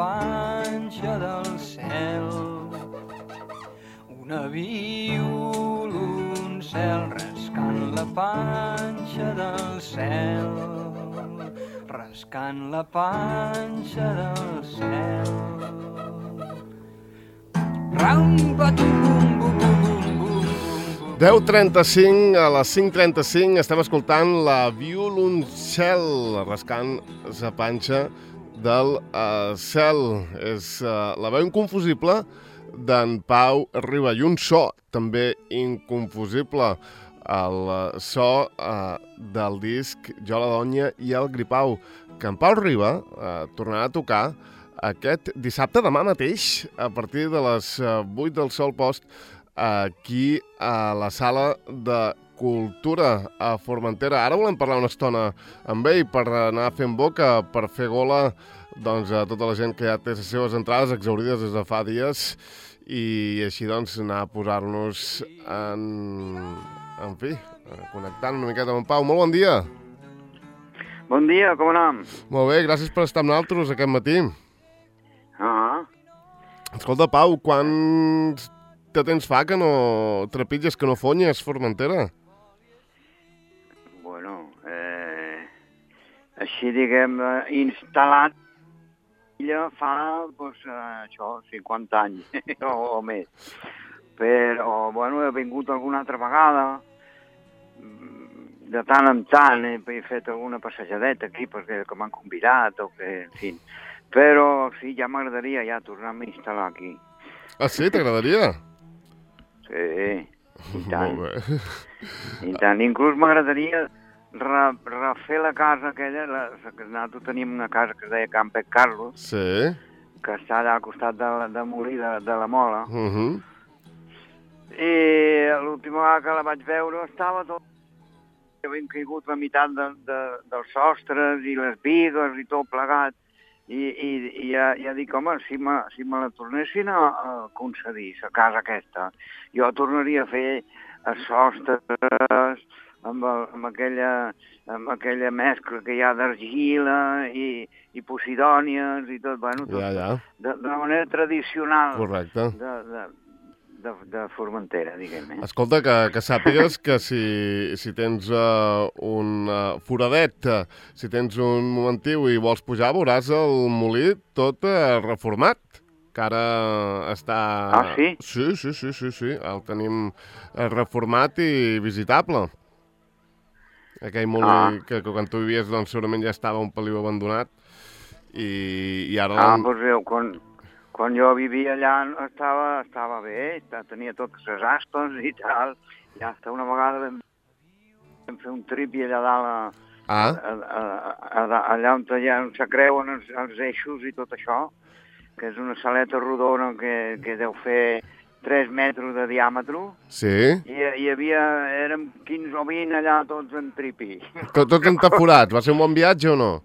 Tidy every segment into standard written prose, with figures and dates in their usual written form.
panxa del cel. Una violoncel rascant la panxa del cel, rascant la panxa del cel. Ram-pa-tum-bum-bum-bum-bum. 10:35, a les 5:35 estem escoltant la violoncel rascant la panxa del cel. És la veu inconfusible d'en Pau Riba i un so també inconfusible, el so del disc Jo, la Donya i el Gripau, que en Pau Riba tornarà a tocar aquest dissabte, demà mateix, a partir de les 8 del Sol Post, aquí a la Sala de Cultura a Formentera. Ara volem parlar una estona amb ell per anar fent boca, per fer gola doncs, a tota la gent que ja té les seves entrades exaurides des de fa dies i així doncs anar a posar-nos en fi, connectant una miqueta amb en Pau. Molt bon dia. Bon dia, com anem? Molt bé, gràcies per estar amb nosaltres aquest matí. Escolta, Pau, quants de temps fa que no trepitges, que no fonyes Formentera? Bueno, així diguem, instal·lat ja fa, doncs, això, 50 anys o més. Però, bueno, he vingut alguna altra vegada, de tant en tant, he fet alguna passejadeta aquí perquè que m'han convidat o que, en fi. Però sí, ja m'agradaria ja tornar-me a instal·lar aquí. Ah, sí? T'agradaria? Sí, i tant. Molt bé. I tant. Inclús m'agradaria refer la casa aquella, que nosaltres teníem una casa que es deia Can Pet Carlos, Sí. que està allà al costat de Molí de la Mola. I l'última vegada que la vaig veure estava tot... Havien caigut la meitat dels sostres i les bigues i tot plegat. I ja dic, home, si me la tornessin a concedir, la casa aquesta, jo tornaria a fer els sostres amb aquella mescla que hi ha d'argila i posidònies i tot, bueno, tot de manera tradicional. Correcte. De Formentera, diguem. Escolta, que sàpigues que si tens un foradet, si tens un momentiu i vols pujar, veuràs el molí tot reformat, que ara està... Ah, sí? Sí, el tenim reformat i visitable. Aquell molí que quan tu vivies doncs, segurament ja estava un peliu abandonat i ara... Ah, doncs veu, quan jo vivia allà estava bé, tenia totes les aspes i tal, i hasta una vegada vam fer un tripi allà dalt, allà on se creuen els eixos i tot això, que és una saleta rodona que deu fer 3 metres de diàmetre. Sí. I érem 15 o 20 allà tots en tripi. Tots entaforats. Va ser un bon viatge o no?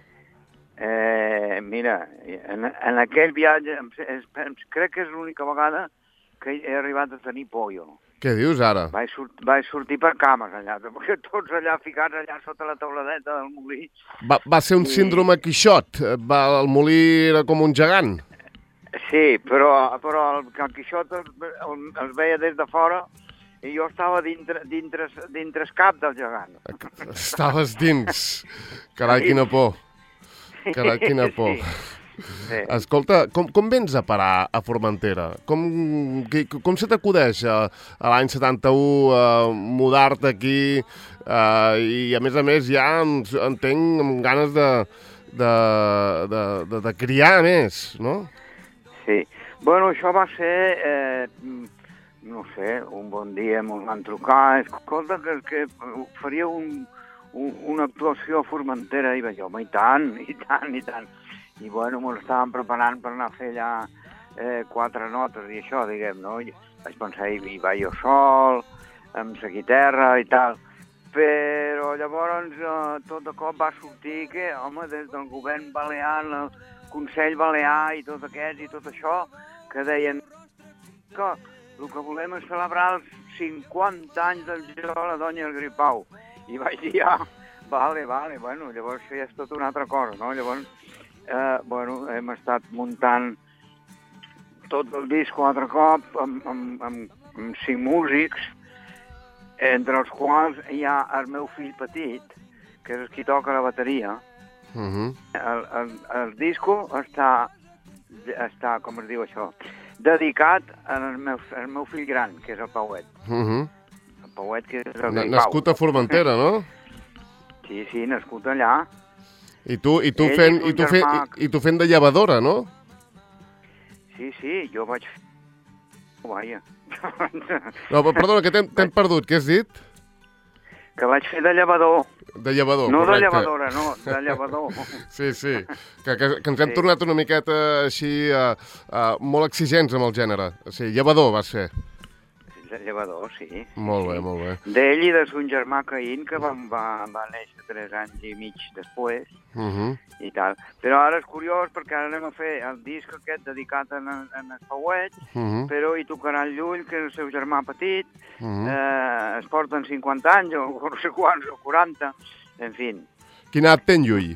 Mira, en aquell viatge crec que és l'única vegada que he arribat a tenir por jo. Què dius ara? Vaig sortir per cames allà, perquè tots allà ficats allà sota la tauladeta del molí. Va ser un síndrome Quixot? El molí era com un gegant? Sí, però el Quixot els veia des de fora i jo estava dintre el cap del gegant. Estaves dins. Carai, quina por. Carai, quina por. Sí. Escolta, com vens a parar a Formentera? Com se t'acudeix a l'any 71 mudar-te aquí i a més ja entenc amb ganes de criar més, no? Sí. Bueno, això va ser, no sé, un bon dia ens van trucar, escolta, que faria una actuació a Formentera, i vaig dir, home, i tant. I bueno, m'ho estàvem preparant per anar a fer allà 4 notes i això, diguem, no? I vaig pensar, hi vaig jo sol, amb la guitarra i tal. Però llavors tot de cop va sortir que, home, des del govern balear, el Consell Balear i tot aquest i tot això, que deien que el que volem és celebrar els 50 anys del Jo, la Donya i el Gripau. I vaig dir, vale, bueno, llavors això ja és tota una altra cosa, no? Llavors bueno, hem estat muntant tot el disc 4 cops amb 5 músics, entre els quals hi ha el meu fill petit, que és el qui toca la bateria. El disco està, com es diu això, dedicat al meu fill gran, que és el Pauet. El Pauet, que és el Gripau. Nascut a Formentera, no? Sí, nascut allà. I tu fent de llevadora, no? Sí, jo vaig fer... Vaja. No, perdona, que t'hem perdut, què has dit? Que vaig fer de llevador. De llevador, no correcte. De llevadora, no, de llevador. Sí. Que ens hem tornat una miqueta així molt exigents amb el gènere. O sigui, llevador vas fer. De llevador, sí. Molt bé. D'ell i de son germà Caín, que va néixer 3 anys i mig després, i tal. Però ara és curiós, perquè ara anem a fer el disc aquest dedicat a el Pauet, però hi tocarà el Llull, que és el seu germà petit, es porten 50 anys, o no sé quants, o 40, en fi. Quina edat té en Llull?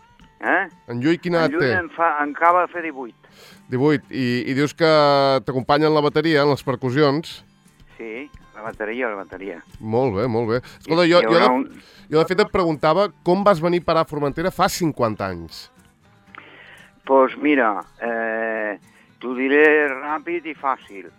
En Llull quina edat té? En Llull acaba de fer 18. 18, i dius que t'acompanyen la bateria, en les percussions. Sí, la bateria. Molt bé. Escolta, jo de fet et preguntava com vas venir a parar a Formentera fa 50 anys. Doncs mira, t'ho diré ràpid i fàcil.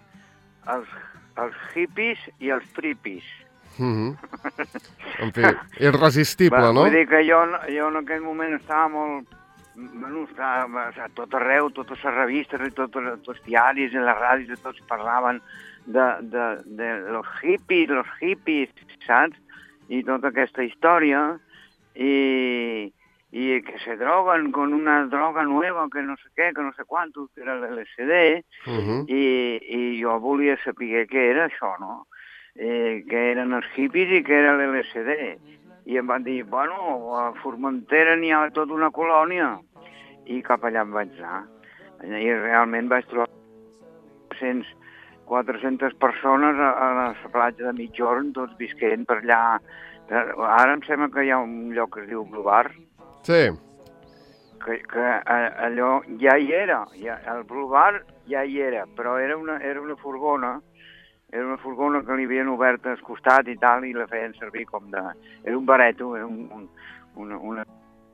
Els hippies i els tripis. En fi, irresistible, no? Vull dir que jo en aquell moment estava molt... Bueno, estava a tot arreu, totes les revistes i tots els diaris i les ràdios, tots parlaven de los hippies, saps? I tota aquesta història, i que se droguen con una droga nueva, que no sé què, que no sé quantos, que era l'LSD, i jo volia saber què era això, no? Que eren els hippies i que era l'LSD. I em van dir, bueno, a Formentera n'hi ha tota una colònia, i cap allà em vaig anar. I realment vaig trobar 400 persones a la platja de Migjorn, tots visquent per allà. Ara em sembla que hi ha un lloc que es diu Blue Bar. Sí. Que allò ja hi era, el Blue Bar ja hi era, però era una furgona, que li havien obert al costat i tal, i la feien servir com de... Era un bareto, era una...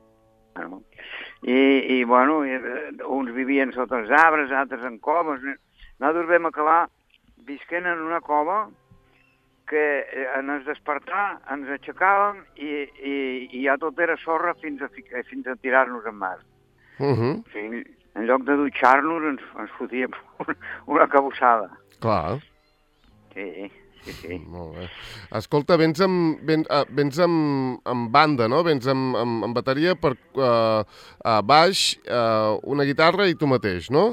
I bueno, uns vivien sota els arbres, altres en coves. Nosaltres vam acabar visquent en una cova que en el despertar ens aixecàvem i ja tot era sorra fins a tirar-nos en mar. O sigui, en lloc de dutxar-nos ens fotíem una cabossada. Clar. Sí. Molt bé. Escolta, vens amb banda, no? Vens amb bateria, baix, una guitarra i tu mateix, no?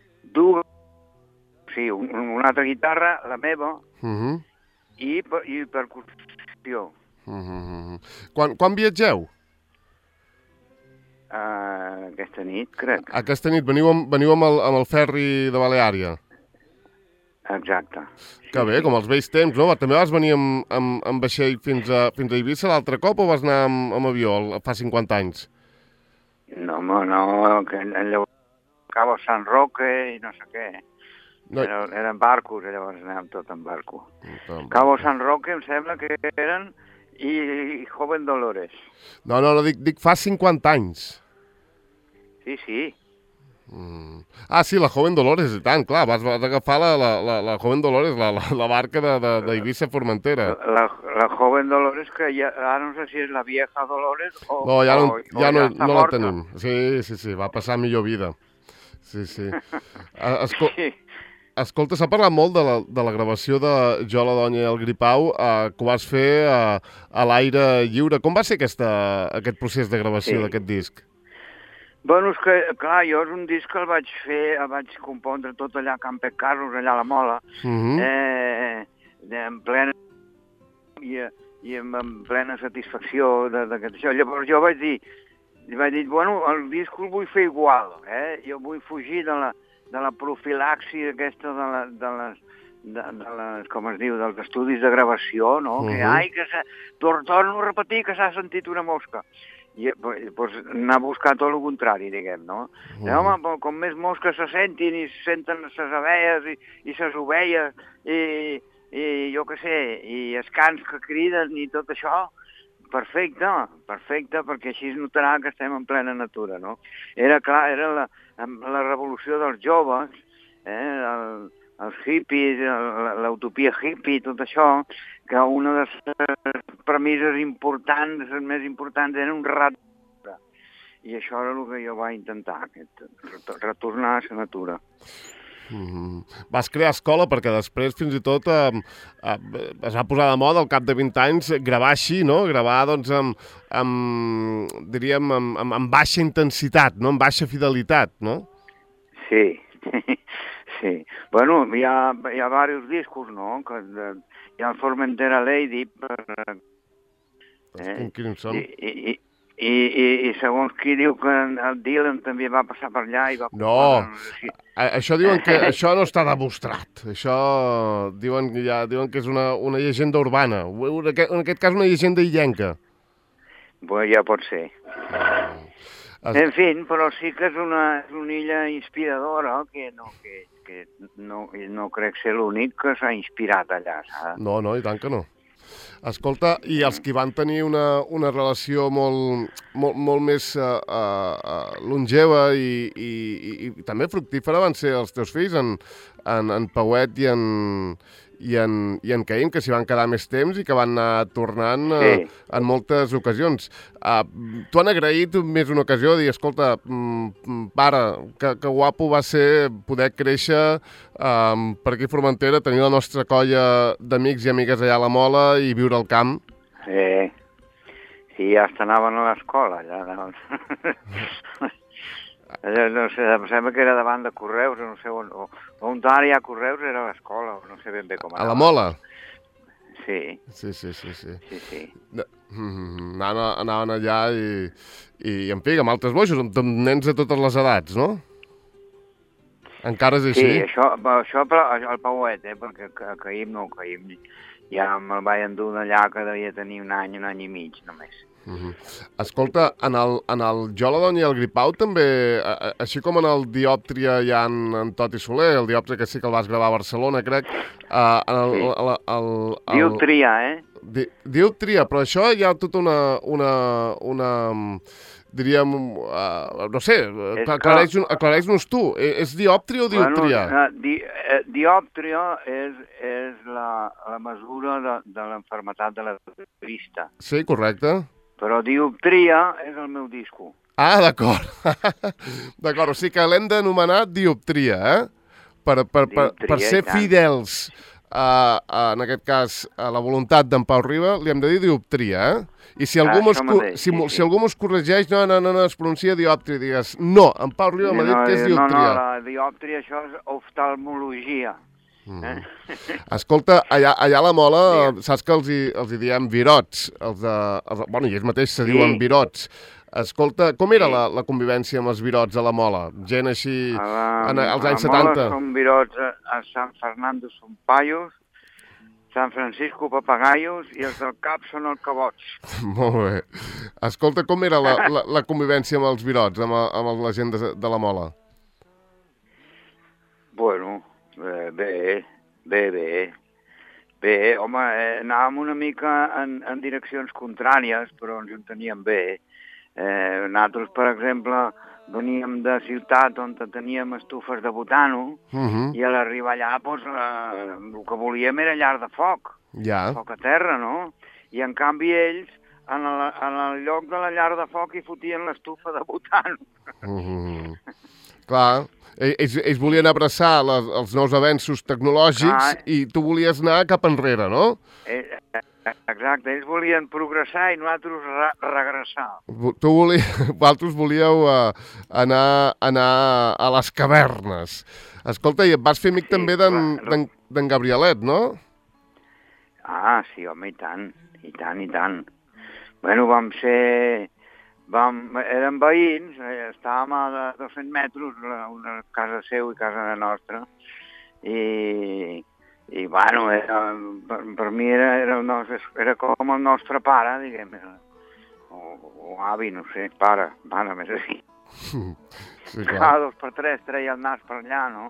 Sí, una altra guitarra, la meva, i percussió. Quan viatgeu? Aquesta nit, crec. Aquesta nit veniu amb el ferri de Baleària. Exacte. Que bé, com els vells temps, no? També vas venir amb vaixell fins a Eivissa l'altre cop o vas anar amb avió fa 50 anys? No, que allò Cabo San Roque i no sé què. Eren barcos, llavors anàvem tot en barco. Cabo San Roque em sembla que eren i Joven Dolores. No, dic fa 50 anys. Sí. Sí, la Joven Dolores, i tant, clar, vas agafar la Joven Dolores, la barca d'Eivissa a Formentera. La Joven Dolores, que ara no sé si és la vieja Dolores o... No, ja no la tenim. Sí, va passar millor vida. Sí. Escolta, s'ha parlat molt de la gravació de Jo, la Donya i el Gripau, que ho vas fer a l'aire lliure. Com va ser aquest procés de gravació d'aquest disc? Bueno, és que, clar, jo és un disc que el vaig compondre tot allà a Can Pec Carlos, allà a la Mola, en plena... i amb plena satisfacció d'aquest això. Llavors jo vaig dir, bueno, el disc el vull fer igual, jo vull fugir de la profilaxi aquesta de les, com es diu, dels estudis de gravació, no? Que torno a repetir que s'ha sentit una mosca. pues, anar a buscar tot el contrari, diguem, no? Home, com més mosques se sentin i se senten les abelles i les ovelles i jo què sé, i els cans que criden i tot això, perfecte, perquè així es notarà que estem en plena natura, no? Era la revolució dels joves, els hippies, l'utopia hippie, tot això, que una de les premisses importants, les més importants, era un rat. I això era el que jo vaig intentar, retornar a la natura. Vas crear escola perquè després fins i tot es va posar de moda al cap de 20 anys gravar així, no? Gravar doncs diríem, amb baixa intensitat, no? Amb baixa fidelitat, no? Sí, sí. Bueno, hi ha diversos discos, no? Hi ha el Formentera Lady, Quins són? I segons qui diu que el Dylan també va passar per allà i va... No, això diuen que això no està demostrat. Això diuen que és una llegenda urbana. En aquest cas una llegenda illenca. Bueno, ja pot ser. En fi, però sí que és una illa inspiradora que no crec ser l'únic que s'ha inspirat allà, saps? No, i tant que no. Escolta, i els que van tenir una relació molt més longeva i també fructífera van ser els teus fills, en Pauet i en Caïm, que s'hi van quedar més temps i que van anar tornant en moltes ocasions. T'ho han agraït més una ocasió, dir, escolta, pare, que guapo va ser poder créixer per aquí a Formentera, tenir la nostra colla d'amics i amigues allà a la Mola i viure al camp. Sí, hasta anaven a l'escola, allà. No sé, em sembla que era davant de Correus, no sé on ara hi ha Correus, era a l'escola, no sé ben bé com anava. A la Mola? Sí. Sí. Anaven allà i en fi, amb altres boixos, amb nens de totes les edats, no? Encara és així? Sí, això el Pauet, perquè Caïm ja me'l vaig endur d'allà que devia tenir un any i mig només. Escolta, en el Jo, la Dona i el Gripau també, així com en el Diòptria hi ha en Toti Soler, el Diòptria que sí que el vas gravar a Barcelona, crec. Diòptria, Diòptria, però això hi ha tota una diríem, no sé, aclareix-nos tu, és diòptria o diòptria? Bueno, diòptria és la mesura de l'enfermetat de la vista. Sí, correcte. Però dioptria és el meu disco. Ah, d'acord. D'acord, o sigui que l'hem d'anomenar dioptria, per ser fidels, en aquest cas, a la voluntat d'en Pau Riba, li hem de dir dioptria, I si algú mos corregeix, no, es pronuncia diòptria, digues, no, en Pau Riba m'ha dit que és dioptria. No, la diòptria, això és oftalmologia. Escolta, allà a la Mola, saps que els hi diem virots, bueno, i ells mateix se diuen virots. Escolta, com era la convivència amb els virots a la Mola? Gent així, als anys 70? A la Mola són virots, a San Fernando són paios, San Francisco papagaios i els del cap són alcabots. Molt bé. Escolta, com era la convivència amb els virots, amb la gent de la Mola? Bueno, bé, home, anàvem una mica en direccions contràries, però ens enteníem bé. Nosaltres, per exemple, veníem de ciutat on teníem estufes de butano i a l'arribar allà, el que volíem era llar de foc, foc a terra, no? I en canvi ells, en el lloc de la llar de foc, hi fotien l'estufa de butano. Clar. Ells volien abraçar els nous avenços tecnològics i tu volies anar cap enrere, no? Exacte, ells volien progressar i nosaltres regressar. Vosaltres volíeu anar a les cavernes. Escolta, i et vas fer amic també d'en Gabrielet, no? Ah, sí, home, i tant. Bueno, érem veïns, estàvem a 200 metres, una casa seu i casa nostra, i bueno, per mi era com el nostre pare, diguem, o avi, no sé, pare més a dir. Sí, clar. Cada 2 per 3 treia el nas per allà, no?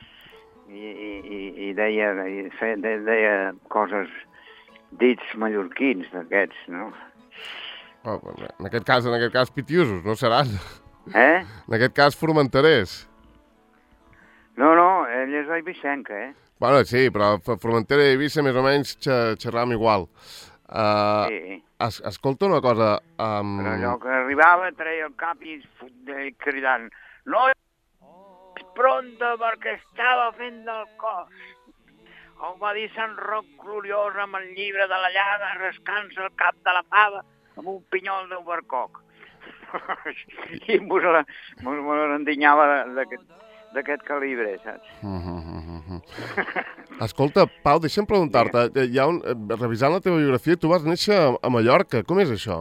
I deia coses, dits mallorquins d'aquests, no? Oh, en aquest cas, pitiusos, no seran? Eh? En aquest cas, formenterers. No, ell és d'Eivissenca, Bueno, sí, però Formentera i Eivissa més o menys xerram igual. Sí. Escolta una cosa... Però allò que arribava treia el cap i cridant «No és pronta perquè estava fent del cos». Com va dir Sant Roc Gloriós amb el llibre de la llaga, rascant-se el cap de la fava amb un pinyol d'ubercoc. I me l'endinyava d'aquest calibre, saps? Escolta, Pau, deixa'm preguntar-te, revisant la teva biografia, tu vas néixer a Mallorca, com és això?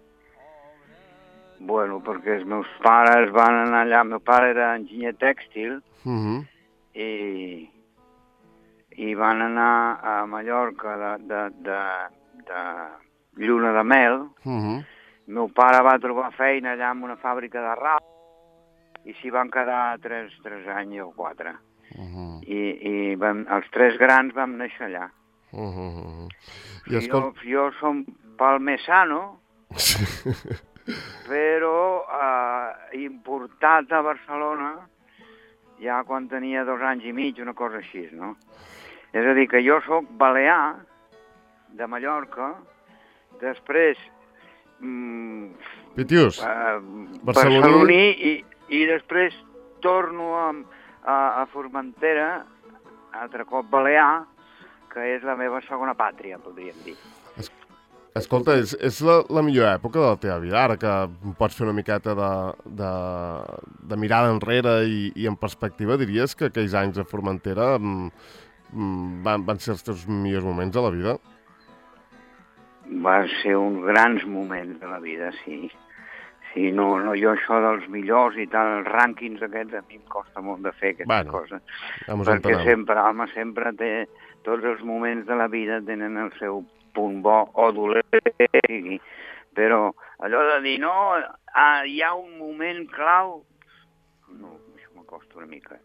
Bueno, perquè els meus pares van anar allà, el meu pare era enginyer tèxtil i van anar a Mallorca de lluna de mel. El meu pare va trobar feina allà en una fàbrica de rap i s'hi van quedar 3 anys o 4. I els 3 grans vam néixer allà. Jo som palmesano, però importat a Barcelona ja quan tenia 2 anys i mig, una cosa així, no? És a dir, que jo sóc balear de Mallorca, després Pitius, barceloní i després torno a Formentera, altre cop balear, que és la meva segona pàtria, podríem dir. Escolta, és la millor època de la teva vida, ara que pots fer una miqueta de mirada enrere i en perspectiva, diries que aquells anys a Formentera van ser els teus millors moments de la vida? Va ser uns grans moments de la vida, sí. Sí, no, jo això dels millors i tal, els rànquings aquests, a mi em costa molt de fer aquestes coses. Perquè sempre té, tots els moments de la vida tenen el seu punt bo o dolent, però allò de dir, no, hi ha un moment clau, no, això m'acosta una mica.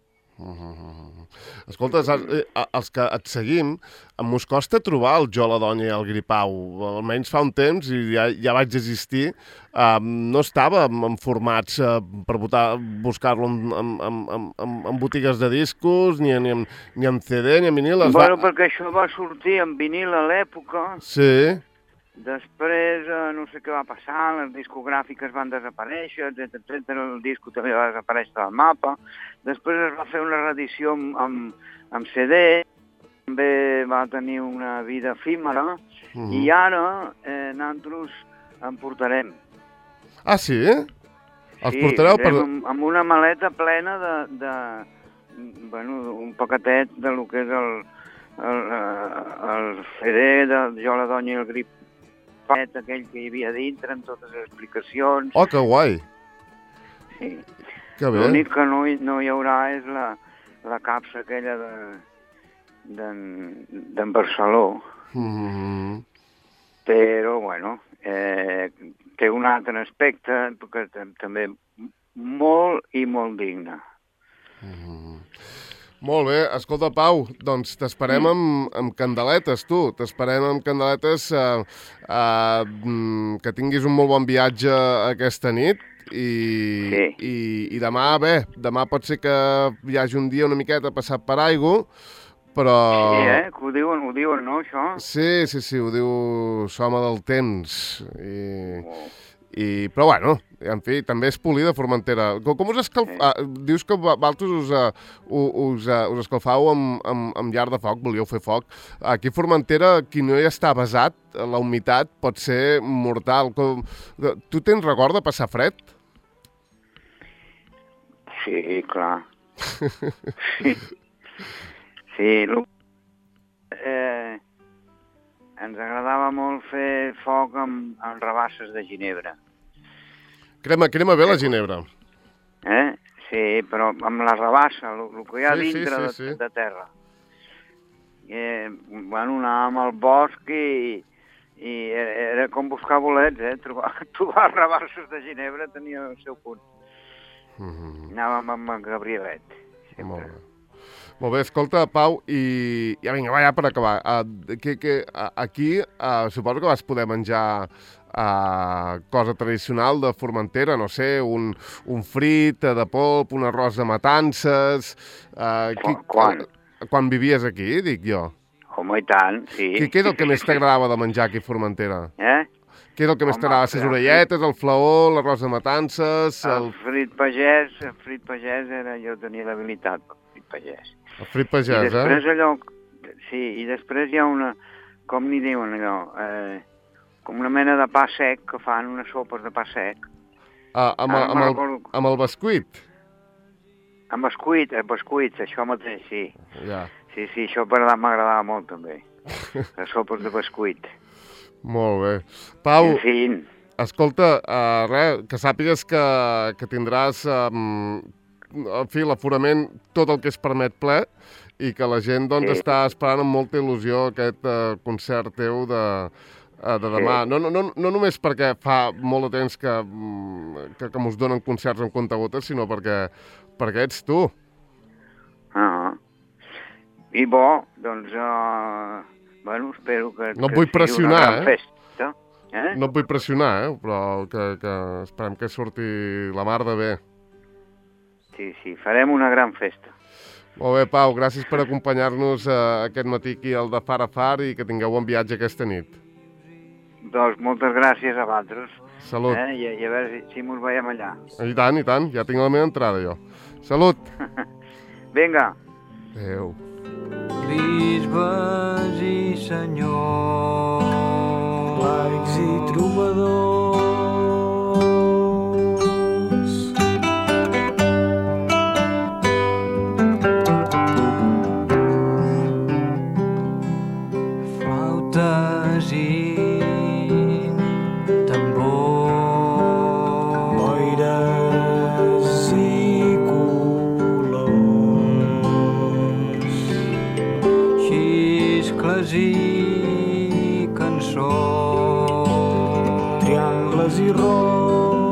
Escolta, els que et seguim, mos costa trobar el Jo, la Donya i el Gripau. Almenys fa un temps, i ja vaig existir, no estava en formats per buscar-lo en botigues de discos, ni en CD, ni en vinil. Bueno, perquè això va sortir en vinil a l'època. Sí. Després, no sé què va passar, les discogràfiques van desaparèixer, etc. El disco també va desaparèixer del mapa. Després es va fer una reedició amb CD, també va tenir una vida efímera, i ara nosaltres en portarem. Ah, sí? Els portareu per... amb una maleta plena un paquetet de lo que és el CD de Jo, la Donya i el Grip, aquell que hi havia dintre, amb totes les explicacions. Oh, que guai! Sí. Que bé. L'únic que no hi haurà és la capsa aquella d'en Barceló. Però, bueno, té un altre aspecte que també molt i molt digne. Molt bé, escolta, Pau, doncs t'esperem amb candeletes, tu. T'esperem amb candeletes, que tinguis un molt bon viatge aquesta nit i demà, demà pot ser que hi hagi un dia una miqueta passat per aigua, però... Sí, que ho diuen, no, això? Sí, ho diu Soma del Temps. Però, bueno, en fi, també és polida Formentera. Com us escalfau? Dius que vosaltres us escalfau amb llar de foc, volíeu fer foc. Aquí a Formentera, qui no hi està basat, la humitat pot ser mortal. Tu tens record de passar fred? Sí, clar. Sí, ens agradava molt fer foc amb rabasses de ginebra. Crema bé la ginebra. Sí, però amb la rabassa, el que hi ha dintre de terra. Bueno, anàvem al bosc i I era com buscar bolets, trobar rabassos de Ginebra tenia el seu punt. Anàvem amb en Gabrielet. Molt bé. Molt bé, escolta, Pau, i ja vinga, va, ja per acabar. Aquí suposo que vas poder menjar cosa tradicional de Formentera, no sé, un frit de polp, un arròs de matances... Quan vivies aquí, dic jo. Home, i tant, sí. Què és el que més t'agradava de menjar aquí a Formentera? Què és el que més t'agradava? Les orelletes, el flaó, l'arròs de matances... El frit pagès era... Jo tenia l'habilitat pel frit pagès. El frit pagès, I després allò... Sí, i després hi ha una... Com n'hi diuen allò? Com una mena de pa sec, que fan unes sopes de pa sec. Amb el bescuit? Amb bescuits, això mateix, sí. Ja. Sí, això m'agradava molt, també. Les sopes de bescuit. Molt bé. Pau, en fi, escolta, que sàpigues que tindràs, en fi, l'aforament tot el que es permet ple i que la gent doncs, està esperant amb molta il·lusió aquest concert teu de demà. No només perquè fa molt de temps que mos donen concerts amb comptagotes, sinó perquè ets tu. I bo, doncs, bueno, espero que... No et vull pressionar, una gran festa. No et vull pressionar, però que esperem que surti la mar de bé. Sí, farem una gran festa. Molt bé, Pau, gràcies per acompanyar-nos aquest matí aquí al de Far a Far i que tingueu bon viatge aquesta nit. Doncs moltes gràcies a vosaltres. Salut. I a veure si mos veiem allà. I tant, ja tinc la meva entrada, jo. Salut. Vinga. Adéu. Bisbes i senyors, laics i trobadors, flautes i tambors, boires i xiscles i cançons, triangles i ronds,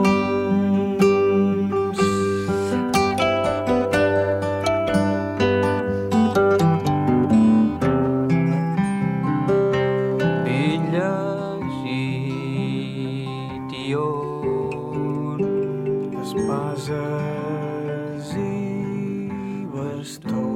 bitlles i tions, espases i bastons.